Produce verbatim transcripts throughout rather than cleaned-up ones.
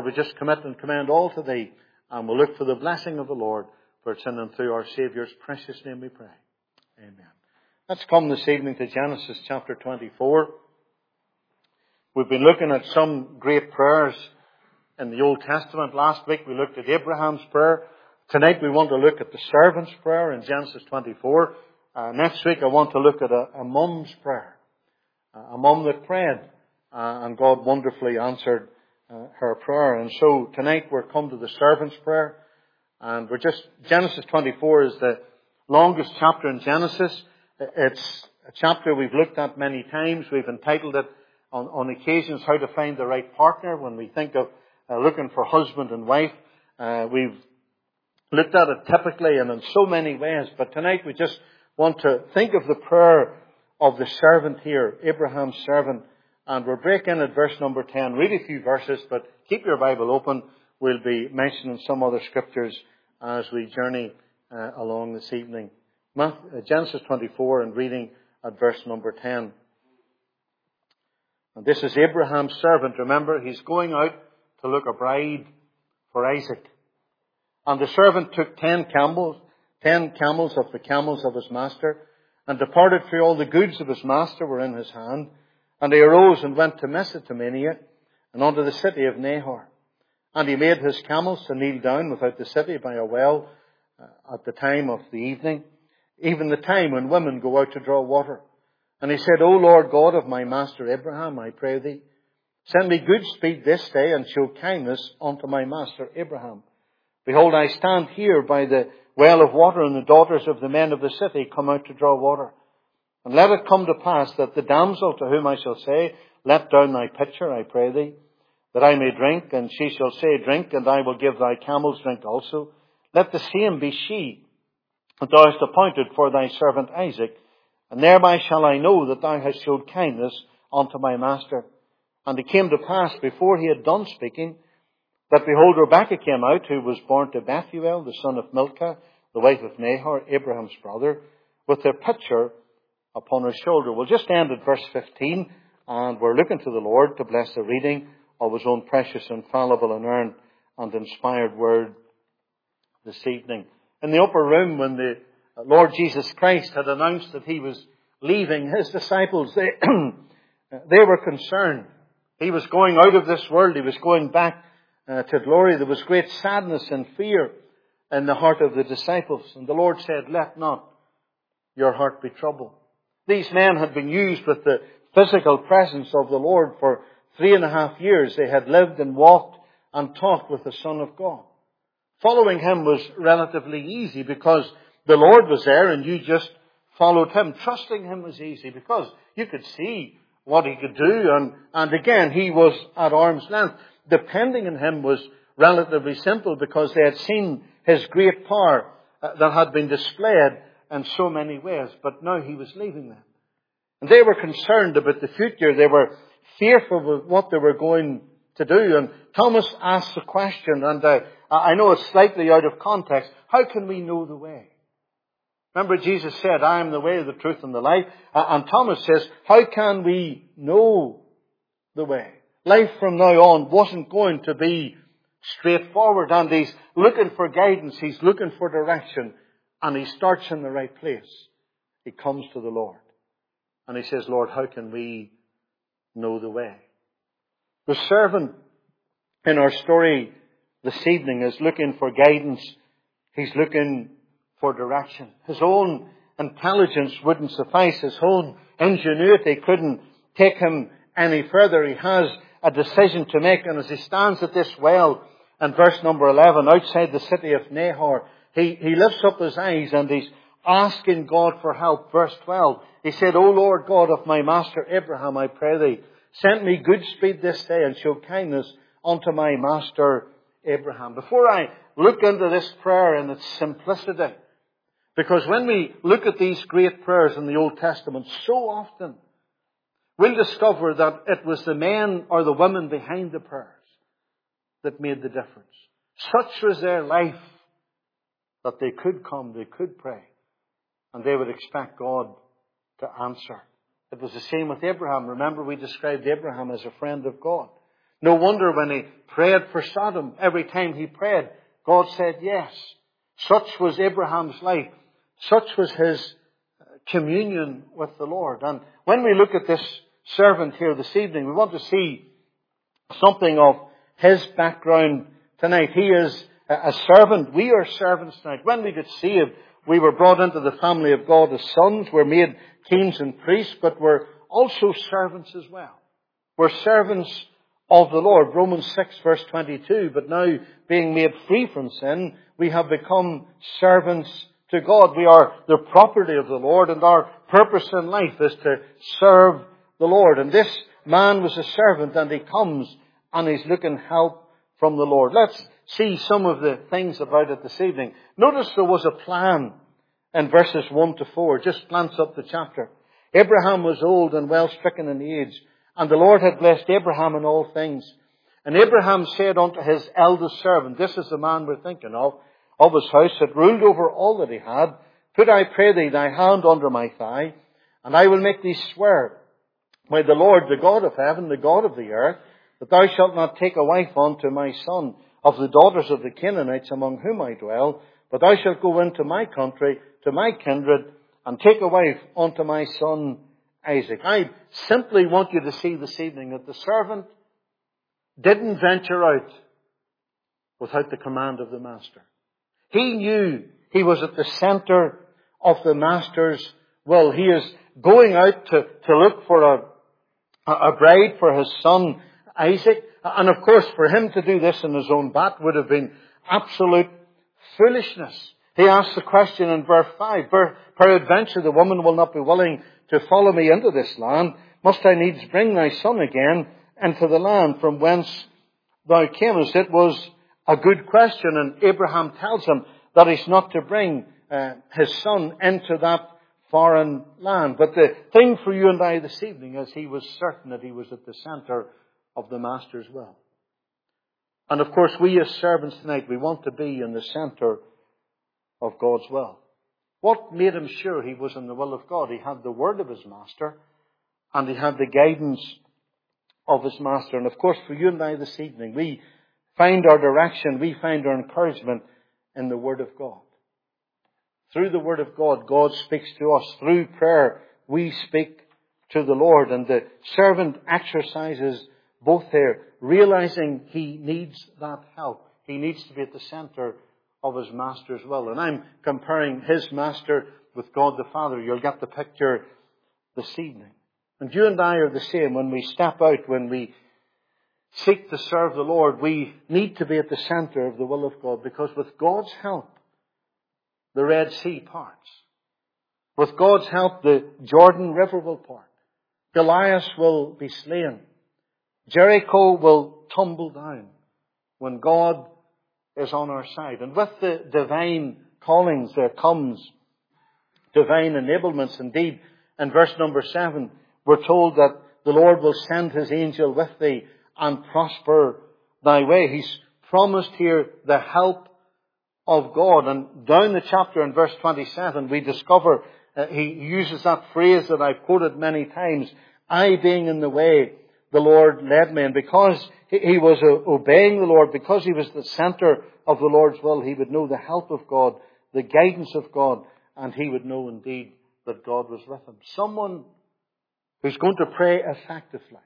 we just commit and commend all to Thee, and we'll look for the blessing of the Lord, for it's in and through our Saviour's precious name we pray. Amen. Let's come this evening to Genesis chapter twenty-four. We've been looking at some great prayers in the Old Testament. Last week we looked at Abraham's prayer. Tonight we want to look at the servant's prayer in Genesis twenty-four. Uh, next week I want to look at a, a mum's prayer. Uh, a mum that prayed, uh, and God wonderfully answered uh, her prayer. And so tonight we're come to the servant's prayer. And we're just, Genesis twenty-four is the longest chapter in Genesis. It's a chapter we've looked at many times. We've entitled it on, on occasions, How to Find the Right Partner. When we think of uh, looking for husband and wife, uh, we've looked at it typically and in so many ways. But tonight we just want to think of the prayer of the servant here, Abraham's servant. And we're breaking at verse number ten. Read a few verses, but keep your Bible open. We'll be mentioning some other scriptures as we journey uh, along this evening. Genesis twenty-four, and reading at verse number ten. And this is Abraham's servant. Remember, he's going out to look a bride for Isaac. And the servant took ten camels, ten camels of the camels of his master, and departed, for all the goods of his master were in his hand. And he arose and went to Mesopotamia, and unto the city of Nahor. And he made his camels to kneel down without the city by a well uh, at the time of the evening, even the time when women go out to draw water. And he said, O Lord God of my master Abraham, I pray thee, send me good speed this day, and show kindness unto my master Abraham. Behold, I stand here by the well of water, and the daughters of the men of the city come out to draw water. And let it come to pass that the damsel to whom I shall say, Let down thy pitcher, I pray thee, that I may drink, and she shall say, Drink, and I will give thy camels drink also. Let the same be she that thou hast appointed for thy servant Isaac, and thereby shall I know that thou hast showed kindness unto my master. And it came to pass, before he had done speaking, that behold, Rebekah came out, who was born to Bethuel, the son of Milcah, the wife of Nahor, Abraham's brother, with her pitcher upon her shoulder. We'll just end at verse fifteen, and we're looking to the Lord to bless the reading of his own precious, infallible, inerrant, and inspired word this evening. In the upper room, when the Lord Jesus Christ had announced that he was leaving his disciples, they, they were concerned. He was going out of this world. He was going back uh, to glory. There was great sadness and fear in the heart of the disciples. And the Lord said, Let not your heart be troubled. These men had been used with the physical presence of the Lord for three and a half years. They had lived and walked and talked with the Son of God. Following him was relatively easy because the Lord was there and you just followed him. Trusting him was easy because you could see what he could do. And, and again, he was at arm's length. Depending on him was relatively simple because they had seen his great power uh, that had been displayed in so many ways. But now he was leaving them. And they were concerned about the future. They were fearful of what they were going to do. And Thomas asked the question, and uh, I know it's slightly out of context. How can we know the way? Remember, Jesus said, I am the way, the truth, and the life. Uh, and Thomas says, how can we know the way? Life from now on wasn't going to be straightforward. And he's looking for guidance. He's looking for direction. And he starts in the right place. He comes to the Lord. And he says, Lord, how can we know the way? The servant in our story this evening is looking for guidance. He's looking for direction. His own intelligence wouldn't suffice. His own ingenuity couldn't take him any further. He has a decision to make. And as he stands at this well in verse number eleven, outside the city of Nahor, he, he lifts up his eyes and he's asking God for help. Verse twelve, he said, O Lord God of my master Abraham, I pray thee, send me good speed this day and show kindness unto my master Abraham. Before I look into this prayer in its simplicity, because when we look at these great prayers in the Old Testament, so often we'll discover that it was the men or the women behind the prayers that made the difference. Such was their life that they could come, they could pray, and they would expect God to answer. It was the same with Abraham. Remember, we described Abraham as a friend of God. No wonder when he prayed for Sodom, every time he prayed, God said yes. Such was Abraham's life. Such was his communion with the Lord. And when we look at this servant here this evening, we want to see something of his background tonight. He is a servant. We are servants tonight. When we get saved, we were brought into the family of God as sons. We're made kings and priests, but we're also servants as well. We're servants of the Lord. Romans six verse twenty-two. But now, being made free from sin, we have become servants to God. We are the property of the Lord, and our purpose in life is to serve the Lord. And this man was a servant, and he comes and he's looking help from the Lord. Let's see some of the things about it this evening. Notice there was a plan in verses one to four. Just glance up the chapter. Abraham was old and well stricken in age, and the Lord had blessed Abraham in all things. And Abraham said unto his eldest servant, this is the man we're thinking of, of his house, that ruled over all that he had, put, I pray thee, thy hand under my thigh, and I will make thee swear by the Lord, the God of heaven, the God of the earth, that thou shalt not take a wife unto my son of the daughters of the Canaanites among whom I dwell, but thou shalt go into my country, to my kindred, and take a wife unto my son Isaac. I simply want you to see this evening that the servant didn't venture out without the command of the master. He knew he was at the center of the master's will. He is going out to, to look for a, a bride for his son Isaac. And of course, for him to do this in his own bat would have been absolute foolishness. He asks the question in verse five, peradventure the woman will not be willing to follow me into this land. Must I needs bring thy son again into the land from whence thou camest? It was a good question, and Abraham tells him that he's not to bring uh, his son into that foreign land. But the thing for you and I this evening is he was certain that he was at the center of the master's will. And of course, we as servants tonight, we want to be in the center of God's will. What made him sure he was in the will of God? He had the word of his master, and he had the guidance of his master. And of course, for you and I this evening, we find our direction, we find our encouragement in the word of God. Through the word of God, God speaks to us. Through prayer, we speak to the Lord. And the servant exercises both there, realizing he needs that help. He needs to be at the center of his master's will. And I'm comparing his master with God the Father. You'll get the picture this evening. And you and I are the same. When we step out, when we seek to serve the Lord, we need to be at the center of the will of God, because with God's help, the Red Sea parts. With God's help, the Jordan River will part. Goliath will be slain. Jericho will tumble down when God is on our side. And with the divine callings, there comes divine enablements. Indeed, in verse number seven, we're told that the Lord will send his angel with thee and prosper thy way. He's promised here the help of God. And down the chapter in verse twenty-seven, we discover uh, he uses that phrase that I've quoted many times, I being in the way, the Lord led me. And because he was obeying the Lord, because he was the center of the Lord's will, he would know the help of God, the guidance of God, and he would know indeed that God was with him. Someone who's going to pray effectively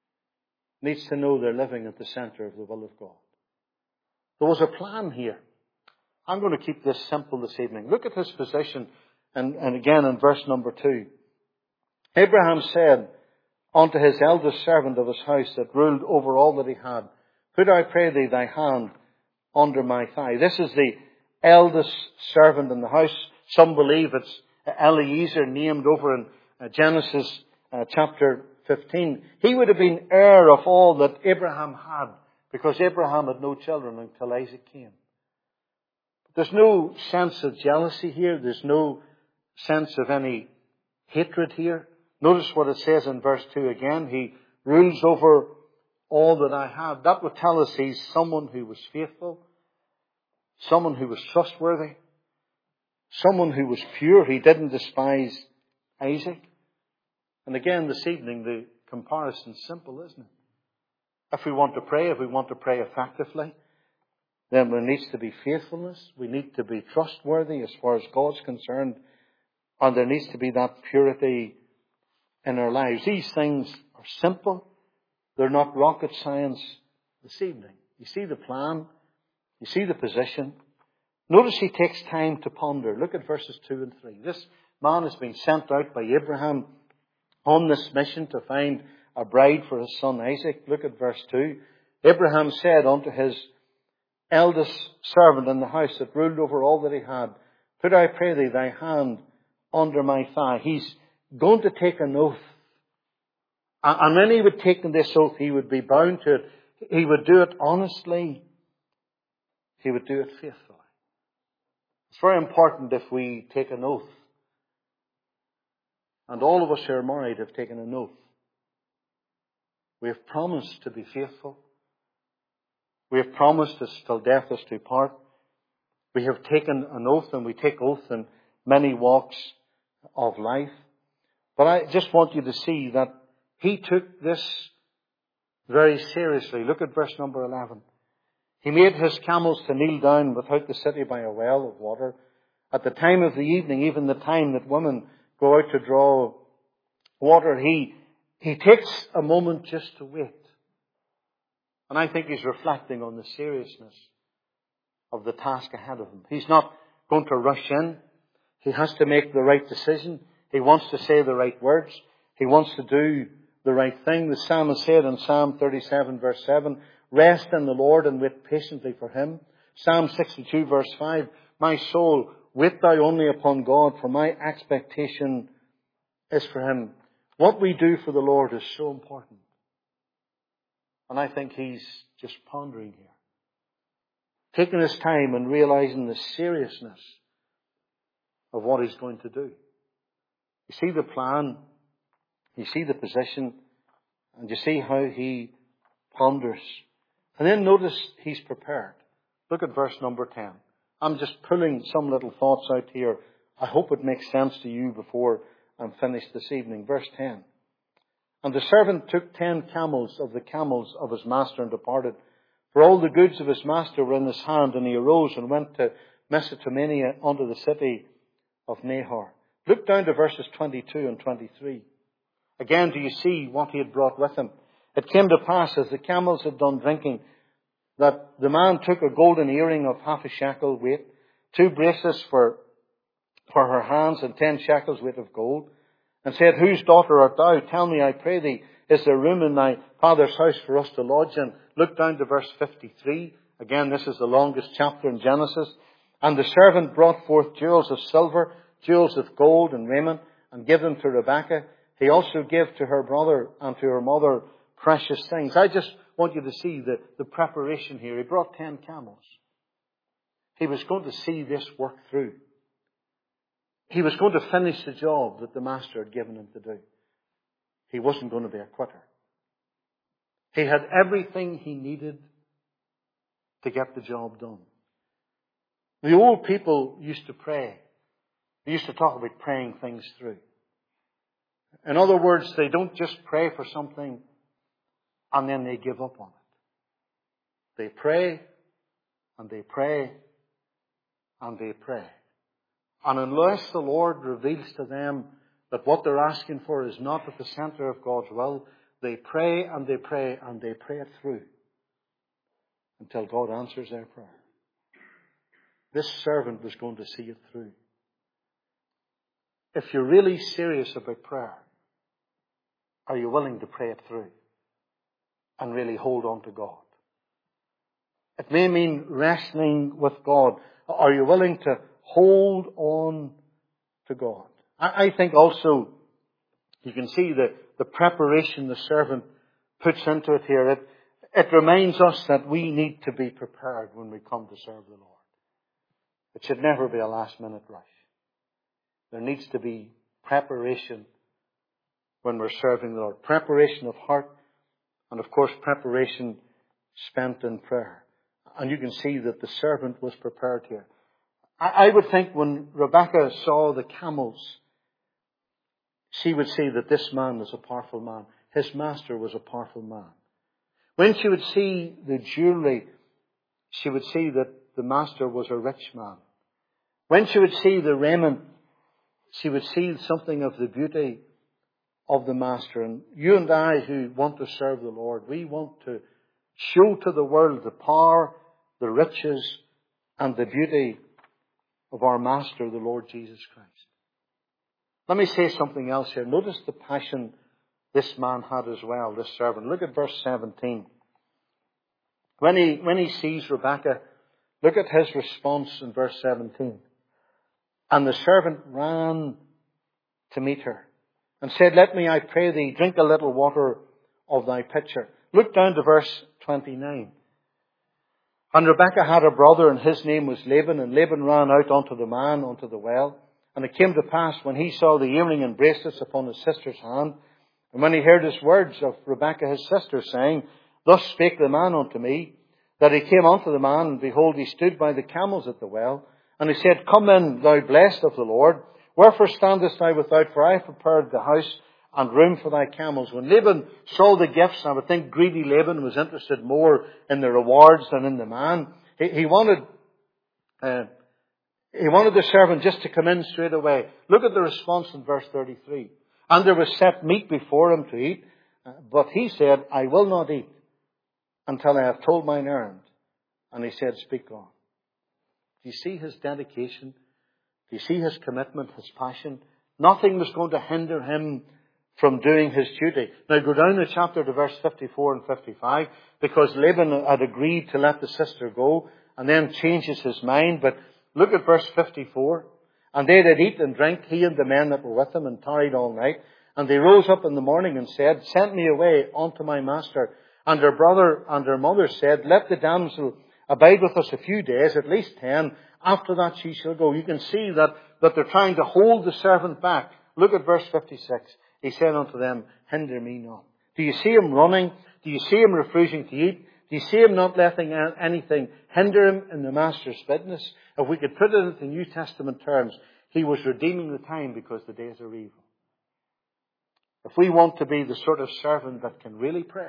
needs to know they're living at the center of the will of God. There was a plan here. I'm going to keep this simple this evening. Look at his position, and, and again in verse number two. Abraham said unto his eldest servant of his house that ruled over all that he had, put, I pray thee, thy hand under my thigh. This is the eldest servant in the house. Some believe it's Eliezer, named over in Genesis uh, chapter fifteen. He would have been heir of all that Abraham had, because Abraham had no children until Isaac came. There's no sense of jealousy here. There's no sense of any hatred here. Notice what it says in verse two again. He rules over all that I have. That would tell us he's someone who was faithful, someone who was trustworthy, someone who was pure. He didn't despise Isaac. And again this evening, the comparison's simple, isn't it? If we want to pray, if we want to pray effectively, then there needs to be faithfulness. We need to be trustworthy as far as God's concerned. And there needs to be that purity in our lives. These things are simple. They're not rocket science this evening. You see the plan. You see the position. Notice he takes time to ponder. Look at verses two and three. This man has been sent out by Abraham on this mission to find a bride for his son Isaac. Look at verse two. Abraham said unto his eldest servant in the house that ruled over all that he had, put, I pray thee, thy hand under my thigh. He's going to take an oath. And when he would take this oath, he would be bound to it. He would do it honestly. He would do it faithfully. It's very important if we take an oath. And all of us who are married have taken an oath. We have promised to be faithful. We have promised us till death us do part. We have taken an oath, and we take oath in many walks of life. But I just want you to see that he took this very seriously. Look at verse number eleven. He made his camels to kneel down without the city by a well of water. At the time of the evening, even the time that women go out to draw water, he, he takes a moment just to wait. And I think he's reflecting on the seriousness of the task ahead of him. He's not going to rush in. He has to make the right decision. He wants to say the right words. He wants to do the right thing. The psalmist said in Psalm thirty-seven verse seven, rest in the Lord and wait patiently for him. Psalm sixty-two verse five, my soul, wait thou only upon God, for my expectation is for him. What we do for the Lord is so important. And I think he's just pondering here. Taking his time and realizing the seriousness of what he's going to do. You see the plan. You see the position. And you see how he ponders. And then notice he's prepared. Look at verse number ten. I'm just pulling some little thoughts out here. I hope it makes sense to you before I'm finished this evening. Verse ten. And the servant took ten camels of the camels of his master and departed. For all the goods of his master were in his hand, and he arose and went to Mesopotamia unto the city of Nahor. Look down to verses twenty-two and twenty-three. Again, do you see what he had brought with him? It came to pass, as the camels had done drinking, that the man took a golden earring of half a shekel weight, two bracelets for, for her hands, and ten shekels weight of gold, and said, whose daughter art thou? Tell me, I pray thee, is there room in thy father's house for us to lodge in? Look down to verse fifty-three. Again, this is the longest chapter in Genesis. And the servant brought forth jewels of silver, jewels of gold and raiment, and gave them to Rebekah. He also gave to her brother and to her mother precious things. I just want you to see the, the preparation here. He brought ten camels. He was going to see this work through. He was going to finish the job that the master had given him to do. He wasn't going to be a quitter. He had everything he needed to get the job done. The old people used to pray. They used to talk about praying things through. In other words, they don't just pray for something and then they give up on it. They pray and they pray and they pray. And unless the Lord reveals to them that what they're asking for is not at the center of God's will, they pray and they pray and they pray it through until God answers their prayer. This servant was going to see it through. If you're really serious about prayer, are you willing to pray it through and really hold on to God? It may mean wrestling with God. Are you willing to hold on to God? I, I think also you can see the, the preparation the servant puts into it here. It, it reminds us that we need to be prepared when we come to serve the Lord. It should never be a last minute rush. There needs to be preparation when we're serving the Lord. Preparation of heart and of course preparation spent in prayer. And you can see that the servant was prepared here. I would think when Rebekah saw the camels, she would see that this man was a powerful man. His master was a powerful man. When she would see the jewelry, she would see that the master was a rich man. When she would see the raiment, she would see something of the beauty of the master. And you and I who want to serve the Lord, we want to show to the world the power, the riches, and the beauty of our master, the Lord Jesus Christ. Let me say something else here. Notice the passion this man had as well, this servant. Look at verse seventeen. When he, when he sees Rebekah, look at his response in verse seventeen. And the servant ran to meet her and said, let me, I pray thee, drink a little water of thy pitcher. Look down to verse twenty-nine. And Rebekah had a brother, and his name was Laban, and Laban ran out unto the man, unto the well. And it came to pass, when he saw the earring and bracelets upon his sister's hand, and when he heard his words of Rebekah his sister, saying, thus spake the man unto me, that he came unto the man, and behold, he stood by the camels at the well. And he said, come in, thou blessed of the Lord. Wherefore standest thou without? For I have prepared the house and room for thy camels. When Laban saw the gifts, I would think greedy Laban was interested more in the rewards than in the man. He, he wanted, uh, he wanted the servant just to come in straight away. Look at the response in verse thirty-three. And there was set meat before him to eat, but he said, I will not eat until I have told mine errand. And he said, speak on. Do you see his dedication? Do you see his commitment, his passion? Nothing was going to hinder him from doing his duty. Now go down the chapter to verse fifty-four and fifty-five, because Laban had agreed to let the sister go and then changes his mind. But look at verse fifty-four. And they did eat and drink, he and the men that were with him, and tarried all night. And they rose up in the morning and said, send me away unto my master. And her brother and her mother said, let the damsel abide with us a few days, at least ten. After that she shall go. You can see that, that they're trying to hold the servant back. Look at verse fifty-six. He said unto them, hinder me not. Do you see him running? Do you see him refusing to eat? Do you see him not letting anything hinder him in the master's business? If we could put it into New Testament terms, he was redeeming the time because the days are evil. If we want to be the sort of servant that can really pray,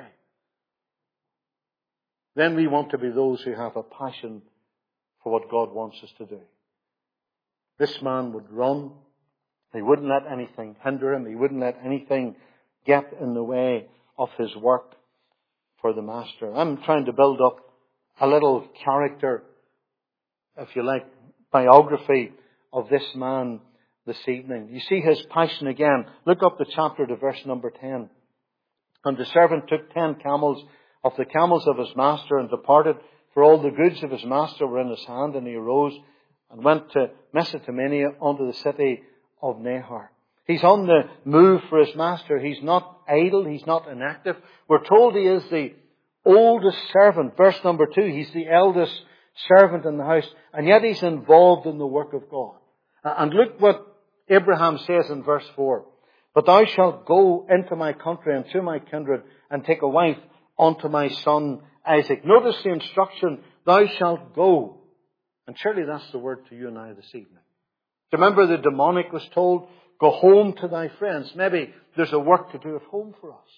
then we want to be those who have a passion for what God wants us to do. This man would run. He wouldn't let anything hinder him. He wouldn't let anything get in the way of his work for the master. I'm trying to build up a little character, if you like, biography of this man this evening. You see his passion again. Look up the chapter to verse number ten. And the servant took ten camels of the camels of his master and departed, for all the goods of his master were in his hand. And he arose and went to Mesopotamia unto the city of Nahor. He's on the move for his master. He's not idle. He's not inactive. We're told he is the oldest servant. Verse number two, he's the eldest servant in the house. And yet he's involved in the work of God. And look what Abraham says in verse four. But thou shalt go into my country and to my kindred and take a wife unto my son Isaac. Notice the instruction, thou shalt go. And surely that's the word to you and I this evening. Remember the demonic was told, go home to thy friends. Maybe there's a work to do at home for us.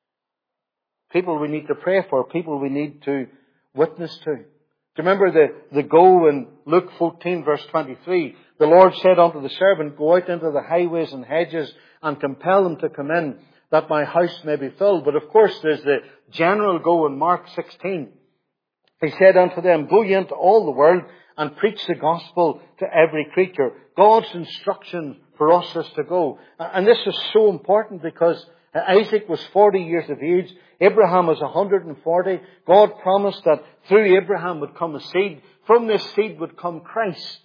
People we need to pray for. People we need to witness to. Do you remember the, the go in Luke fourteen verse twenty-three? The Lord said unto the servant, go out into the highways and hedges and compel them to come in, that my house may be filled. But of course there's the general go in Mark sixteen. He said unto them, go ye into all the world and preach the gospel to every creature. God's instruction for us is to go. And this is so important because Isaac was forty years of age. Abraham was one hundred forty. God promised that through Abraham would come a seed. From this seed would come Christ.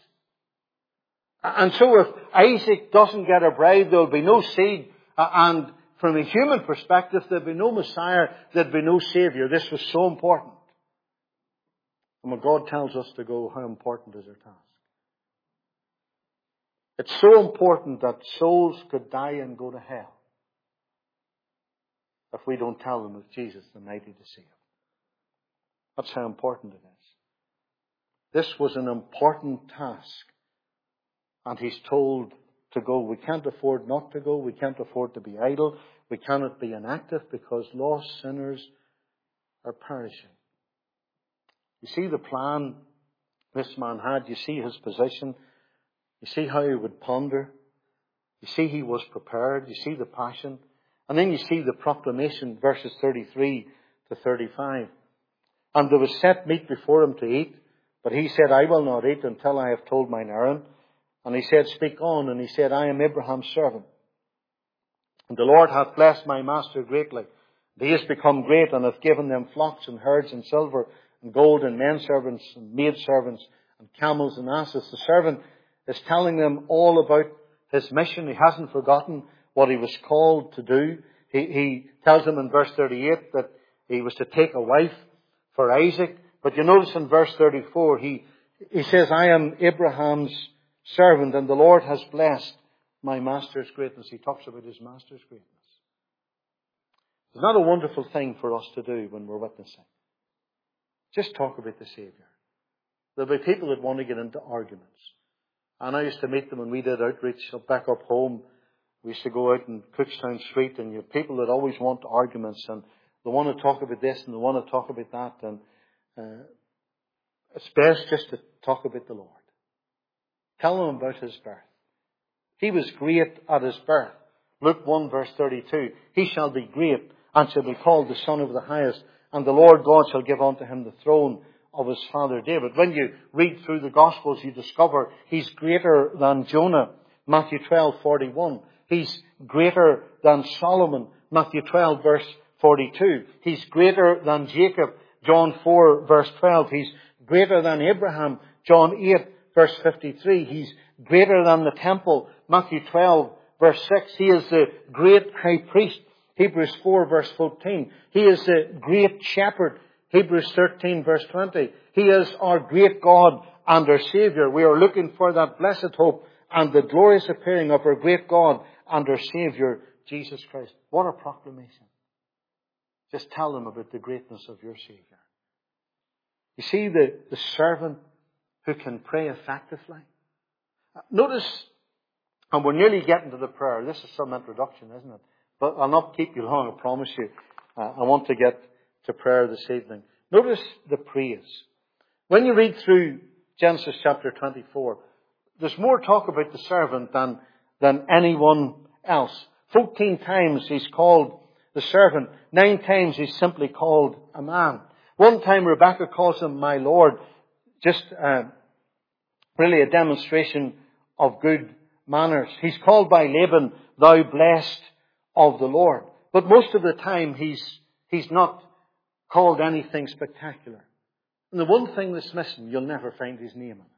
And so if Isaac doesn't get a bride, there will be no seed. And from a human perspective, there will be no Messiah. There will be no Savior. This was so important. And when God tells us to go, how important is our task? It's so important that souls could die and go to hell if we don't tell them of Jesus, the mighty to save. That's how important it is. This was an important task. And he's told to go. We can't afford not to go. We can't afford to be idle. We cannot be inactive because lost sinners are perishing. You see the plan this man had. You see his position. You see how he would ponder. You see he was prepared. You see the passion. And then you see the proclamation, verses thirty-three to thirty-five. And there was set meat before him to eat, but he said, I will not eat until I have told mine errand. And he said, speak on. And he said, I am Abraham's servant. And the Lord hath blessed my master greatly. He has become great and hath given them flocks and herds and silver and gold and men servants and maid servants and camels and asses. The servant is telling them all about his mission. He hasn't forgotten what he was called to do. He, he tells them in verse thirty-eight that he was to take a wife for Isaac. But you notice in verse thirty-four, he, he says, I am Abraham's servant and the Lord has blessed my master's greatness. He talks about his master's greatness. It's not a wonderful thing for us to do when we're witnessing. Just talk about the Saviour. There'll be people that want to get into arguments. And I used to meet them when we did outreach back up home. We used to go out in Cookstown Street, and you have people that always want arguments, and they want to talk about this and they want to talk about that. And uh, it's best just to talk about the Lord. Tell them about his birth. He was great at his birth. Luke one verse thirty-two. He shall be great and shall be called the Son of the Highest. And the Lord God shall give unto him the throne of his father David. When you read through the Gospels, you discover he's greater than Jonah. Matthew twelve forty-one. He's greater than Solomon. Matthew twelve verse forty-two. He's greater than Jacob. John four verse twelve. He's greater than Abraham. John eight verse fifty-three. He's greater than the temple. Matthew twelve verse six. He is the great high priest. Hebrews four verse fourteen. He is the great shepherd. Hebrews thirteen verse twenty. He is our great God and our Saviour. We are looking for that blessed hope and the glorious appearing of our great God and our Saviour, Jesus Christ. What a proclamation. Just tell them about the greatness of your Saviour. You see the, the servant who can pray effectively. Notice, and we're nearly getting to the prayer. This is some introduction, isn't it? But I'll not keep you long, I promise you. Uh, I want to get to prayer this evening. Notice the praise. When you read through Genesis chapter twenty-four, there's more talk about the servant than, than anyone else. Fourteen times he's called the servant. Nine times he's simply called a man. One time Rebecca calls him my Lord. Just uh, really a demonstration of good manners. He's called by Laban, thou blessed of the Lord. But most of the time he's, he's not called anything spectacular. And the one thing that's missing, you'll never find his name in it.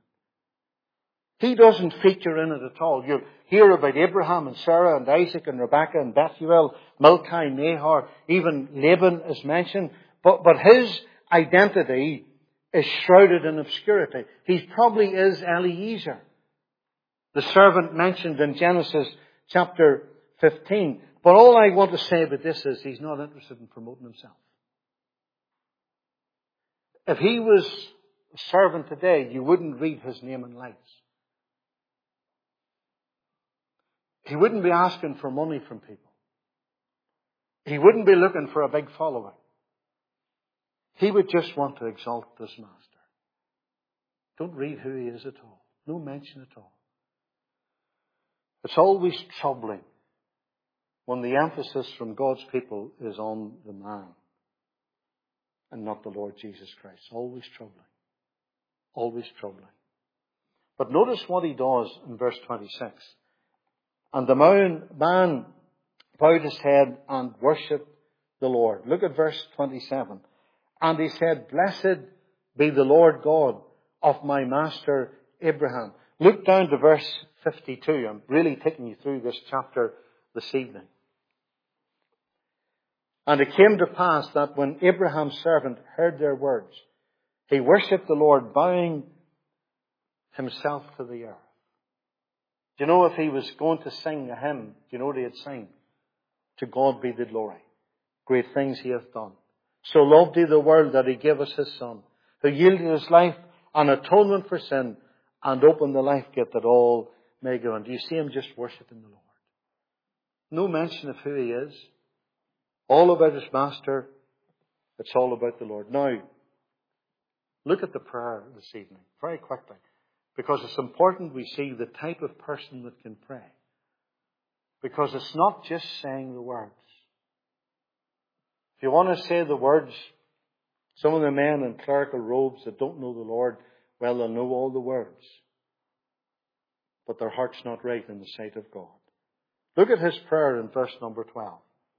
He doesn't feature in it at all. You'll hear about Abraham and Sarah and Isaac and Rebekah and Bethuel, Milcah, Nahor, even Laban is mentioned. But, but his identity is shrouded in obscurity. He probably is Eliezer, the servant mentioned in Genesis chapter fifteen. But all I want to say about this is he's not interested in promoting himself. If he was a servant today, you wouldn't read his name in lights. He wouldn't be asking for money from people. He wouldn't be looking for a big following. He would just want to exalt this master. Don't read who he is at all. No mention at all. It's always troubling when the emphasis from God's people is on the man and not the Lord Jesus Christ. Always troubling. Always troubling. But notice what he does in verse twenty-six. And the man, man bowed his head and worshipped the Lord. Look at verse twenty-seven. And he said, blessed be the Lord God of my master Abraham. Look down to verse fifty-two. I'm really taking you through this chapter this evening. And it came to pass that when Abraham's servant heard their words, he worshipped the Lord, bowing himself to the earth. Do you know if he was going to sing a hymn, do you know what he'd sing? To God be the glory. Great things he hath done. So loved he the world that he gave us his Son, who yielded his life an atonement for sin and opened the life gate that all may go. And do you see him just worshipping the Lord? No mention of who he is. All about his master. It's all about the Lord. Now, look at the prayer this evening, very quickly, because it's important we see the type of person that can pray. Because it's not just saying the words. If you want to say the words, some of the men in clerical robes that don't know the Lord, well, they'll know all the words. But their heart's not right in the sight of God. Look at his prayer in verse number twelve.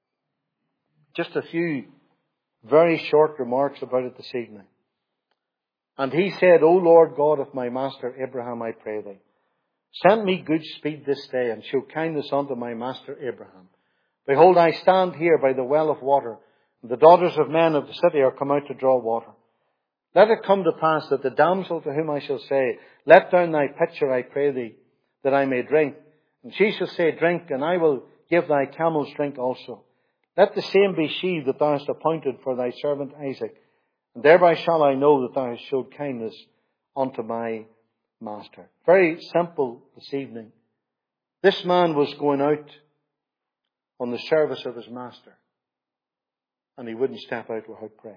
Just a few very short remarks about it this evening. And he said, O Lord God of my master Abraham, I pray thee, send me good speed this day, and show kindness unto my master Abraham. Behold, I stand here by the well of water, and the daughters of men of the city are come out to draw water. Let it come to pass that the damsel to whom I shall say, Let down thy pitcher, I pray thee, that I may drink. And she shall say, Drink, and I will give thy camels drink also. Let the same be she that thou hast appointed for thy servant Isaac. And thereby shall I know that thou hast showed kindness unto my master. Very simple this evening. This man was going out on the service of his master, and he wouldn't step out without praying.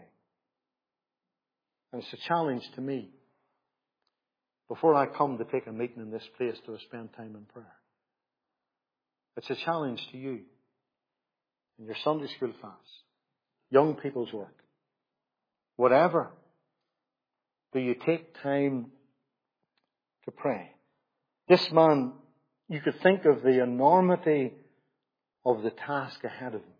And it's a challenge to me, before I come to take a meeting in this place, to spend time in prayer. It's a challenge to you in your Sunday school class, young people's work, whatever. Do you take time to pray? This man, you could think of the enormity of the task ahead of him,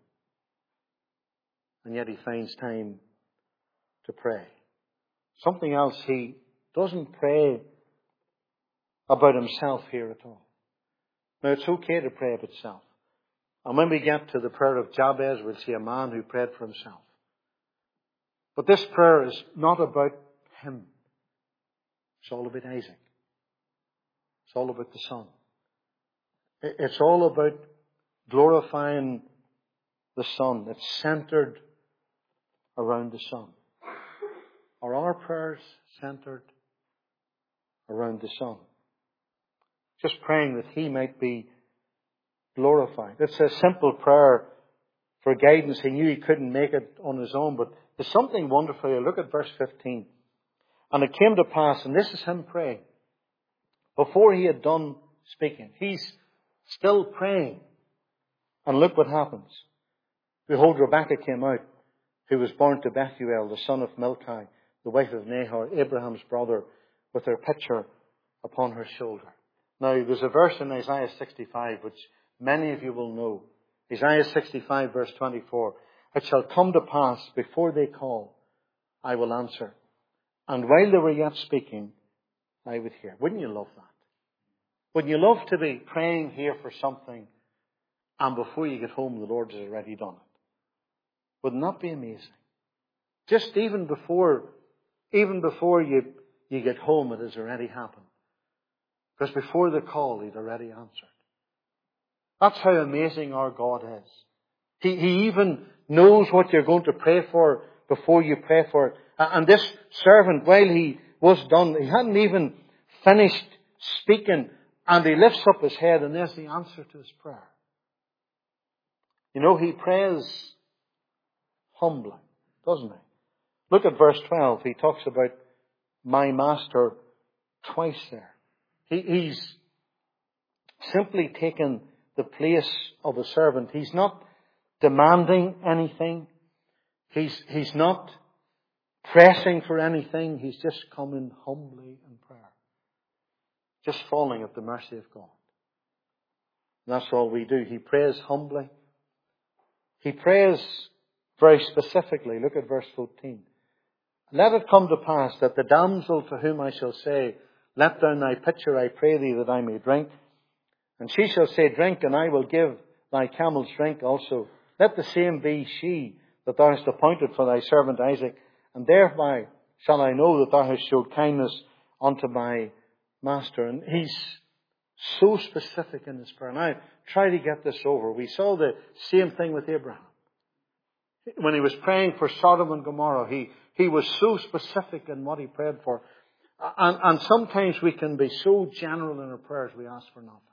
and yet he finds time to pray. Something else, he doesn't pray about himself here at all. Now, it's okay to pray about self. And when we get to the prayer of Jabez, we'll see a man who prayed for himself. But this prayer is not about him. It's all about Isaac. It's all about the son. It's all about glorifying the son. It's centered around the son. Are our prayers centered around the son? Just praying that he might be glorified. It's a simple prayer for guidance. He knew he couldn't make it on his own, but there's something wonderful here. Look at verse fifteen. And it came to pass, and this is him praying, before he had done speaking. He's still praying. And look what happens. Behold, Rebekah came out, who was born to Bethuel, the son of Milcah, the wife of Nahor, Abraham's brother, with her pitcher upon her shoulder. Now, there's a verse in Isaiah sixty-five, which many of you will know. Isaiah sixty-five, verse twenty-four. It shall come to pass, before they call, I will answer. And while they were yet speaking, I would hear. Wouldn't you love that? Wouldn't you love to be praying here for something, and before you get home, the Lord has already done it? Wouldn't that be amazing? Just even before, even before you, you get home, it has already happened. Because before the call, He'd already answered. That's how amazing our God is. He, he even knows what you're going to pray for before you pray for it. And this servant, while he was done, he hadn't even finished speaking, and he lifts up his head, and there's the answer to his prayer. You know, he prays humbly, doesn't he? Look at verse twelve. He talks about my master twice there. He, he's simply taken the place of a servant. He's not demanding anything. He's, he's not pressing for anything. He's just coming humbly in prayer. Just falling at the mercy of God. And that's all we do. He prays humbly. He prays very specifically. Look at verse fourteen. Let it come to pass that the damsel to whom I shall say, let down thy pitcher, I pray thee, that I may drink. And she shall say, drink, and I will give thy camels drink also. Let the same be she that thou hast appointed for thy servant Isaac. And thereby shall I know that thou hast showed kindness unto my master. And he's so specific in his prayer. Now, try to get this over. We saw the same thing with Abraham. When he was praying for Sodom and Gomorrah, he, he was so specific in what he prayed for. And, and sometimes we can be so general in our prayers, we ask for nothing.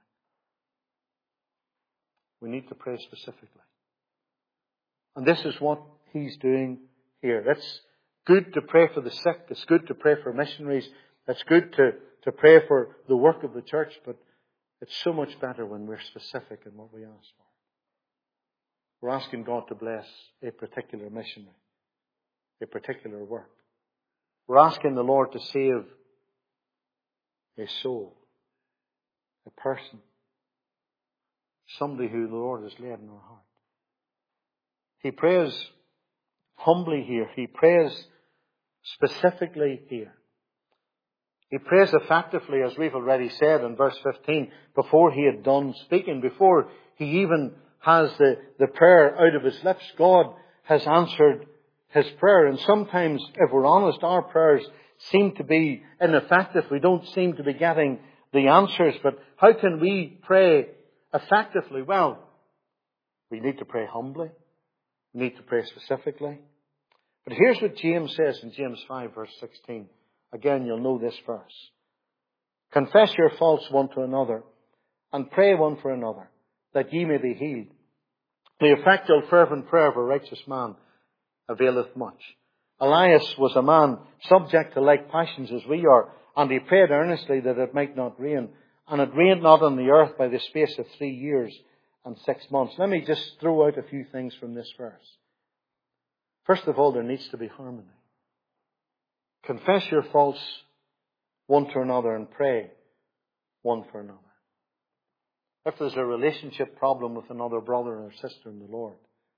We need to pray specifically. And this is what he's doing here. It's good to pray for the sick. It's good to pray for missionaries. It's good to, to pray for the work of the church. But it's so much better when we're specific in what we ask for. We're asking God to bless a particular missionary, a particular work. We're asking the Lord to save a soul, a person, somebody who the Lord has laid in our heart. He prays humbly here. He prays specifically here. He prays effectively, as we've already said in verse fifteen, before he had done speaking, before he even has the, the prayer out of his lips. God has answered his prayer. And sometimes, if we're honest, our prayers seem to be ineffective. We don't seem to be getting the answers. But how can we pray effectively? Well, we need to pray humbly. We need to pray specifically. But here's what James says in James five, verse sixteen. Again, you'll know this verse. Confess your faults one to another, and pray one for another, that ye may be healed. The effectual fervent prayer of a righteous man availeth much. Elias was a man subject to like passions as we are, and he prayed earnestly that it might not rain. And it rained not on the earth by the space of three years and six months. Let me just throw out a few things from this verse. First of all, there needs to be harmony. Confess your faults one to another and pray one for another. If there's a relationship problem with another brother or sister in the Lord,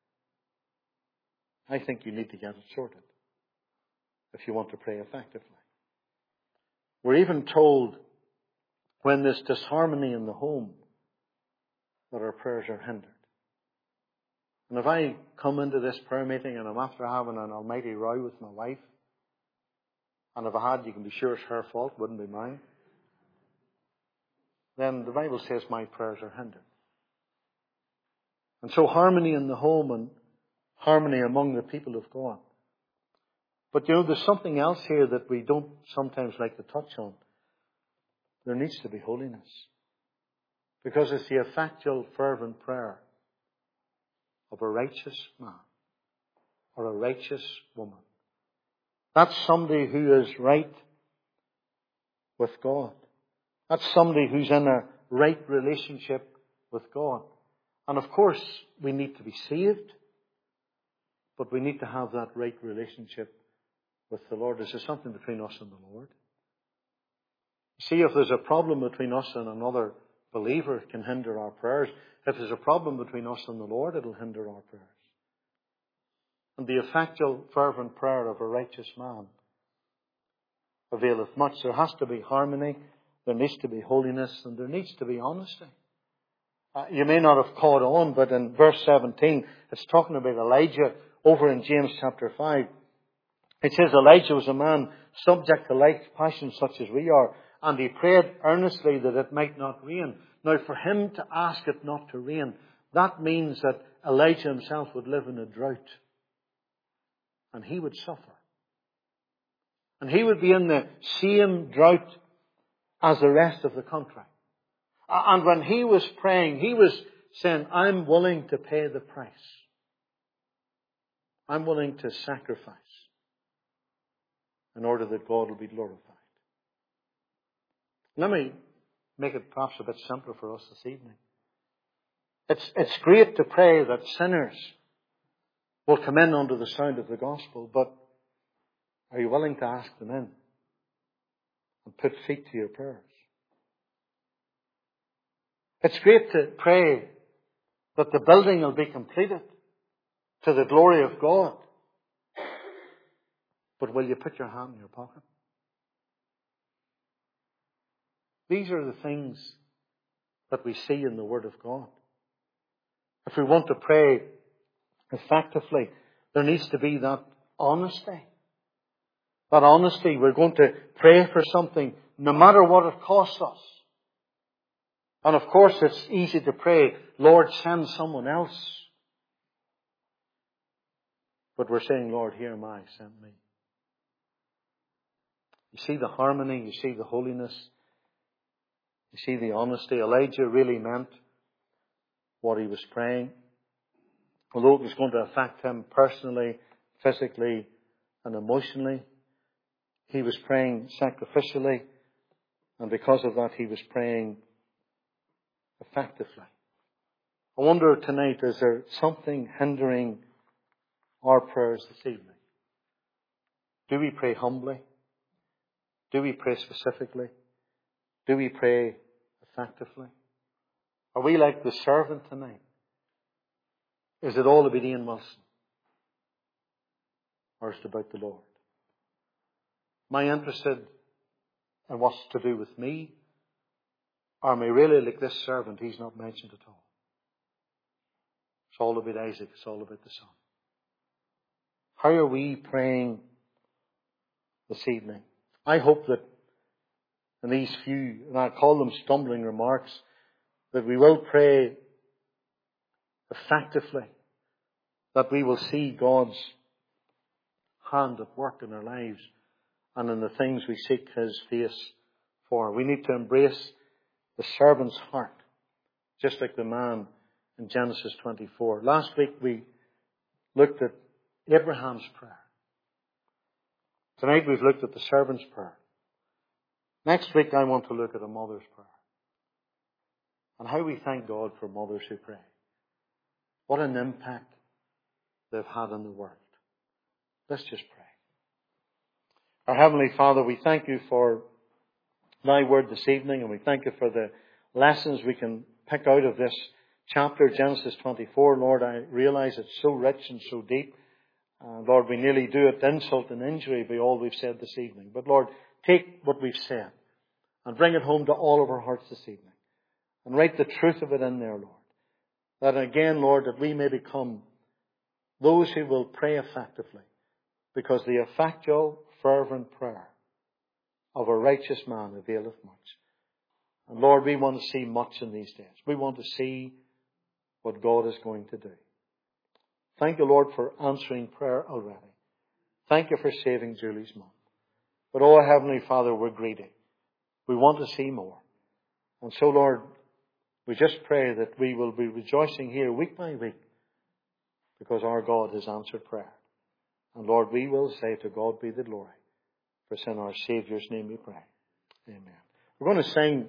I think you need to get it sorted if you want to pray effectively. We're even told when there's disharmony in the home that our prayers are hindered. And if I come into this prayer meeting and I'm after having an almighty row with my wife, and if I had, you can be sure it's her fault, wouldn't be mine, then the Bible says my prayers are hindered. And so harmony in the home and harmony among the people of God. But you know, there's something else here that we don't sometimes like to touch on. There needs to be holiness. Because it's the effectual, fervent prayer of a righteous man or a righteous woman. That's somebody who is right with God. That's somebody who's in a right relationship with God. And of course, we need to be saved, but we need to have that right relationship with the Lord. This is something between us and the Lord. See, if there's a problem between us and another believer, it can hinder our prayers. If there's a problem between us and the Lord, it'll hinder our prayers. And the effectual, fervent prayer of a righteous man availeth much. There has to be harmony, there needs to be holiness, and there needs to be honesty. Uh, you may not have caught on, but in verse seventeen, it's talking about Elijah over in James chapter five. It says Elijah was a man subject to like passions such as we are, and he prayed earnestly that it might not rain. Now, for him to ask it not to rain, that means that Elijah himself would live in a drought. And he would suffer. And he would be in the same drought as the rest of the country. And when he was praying, he was saying, I'm willing to pay the price. I'm willing to sacrifice in order that God will be glorified. Let me make it perhaps a bit simpler for us this evening. It's, it's great to pray that sinners will come in under the sound of the gospel, but are you willing to ask them in and put feet to your prayers? It's great to pray that the building will be completed to the glory of God, but will you put your hand in your pocket? These are the things that we see in the Word of God. If we want to pray effectively, there needs to be that honesty. That honesty, we're going to pray for something no matter what it costs us. And of course it's easy to pray, Lord, send someone else. But we're saying, Lord, here am I, send me. You see the harmony, you see the holiness, you see the honesty. Elijah really meant what he was praying. Although it was going to affect him personally, physically, and emotionally. He was praying sacrificially. And because of that, he was praying effectively. I wonder tonight, is there something hindering our prayers this evening? Do we pray humbly? Do we pray specifically? Do we pray effectively? Are we like the servant tonight? Is it all about Ian Wilson? Or is it about the Lord? Am I interested in what's to do with me? Or am I really like this servant? He's not mentioned at all. It's all about Isaac. It's all about the son. How are we praying this evening? I hope that in these few, and I call them stumbling remarks, that we will pray effectively, that we will see God's hand at work in our lives and in the things we seek His face for. We need to embrace the servant's heart, just like the man in Genesis twenty-four. Last week we looked at Abraham's prayer. Tonight we've looked at the servant's prayer. Next week I want to look at a mother's prayer. And how we thank God for mothers who pray. What an impact they've had on the world. Let's just pray. Our Heavenly Father, we thank You for Thy Word this evening, and we thank You for the lessons we can pick out of this chapter, Genesis twenty-four. Lord, I realize it's so rich and so deep. Uh, Lord, we nearly do it insult and injury by all we've said this evening. But Lord, take what we've said and bring it home to all of our hearts this evening. And write the truth of it in there, Lord. That again, Lord, that we may become those who will pray effectively. Because the effectual, fervent prayer of a righteous man availeth much. And Lord, we want to see much in these days. We want to see what God is going to do. Thank You, Lord, for answering prayer already. Thank You for saving Julie's mom. But oh, Heavenly Father, we're greedy. We want to see more. And so, Lord, we just pray that we will be rejoicing here week by week because our God has answered prayer. And Lord, we will say to God be the glory. For it's in our Saviour's name we pray. Amen. We're going to sing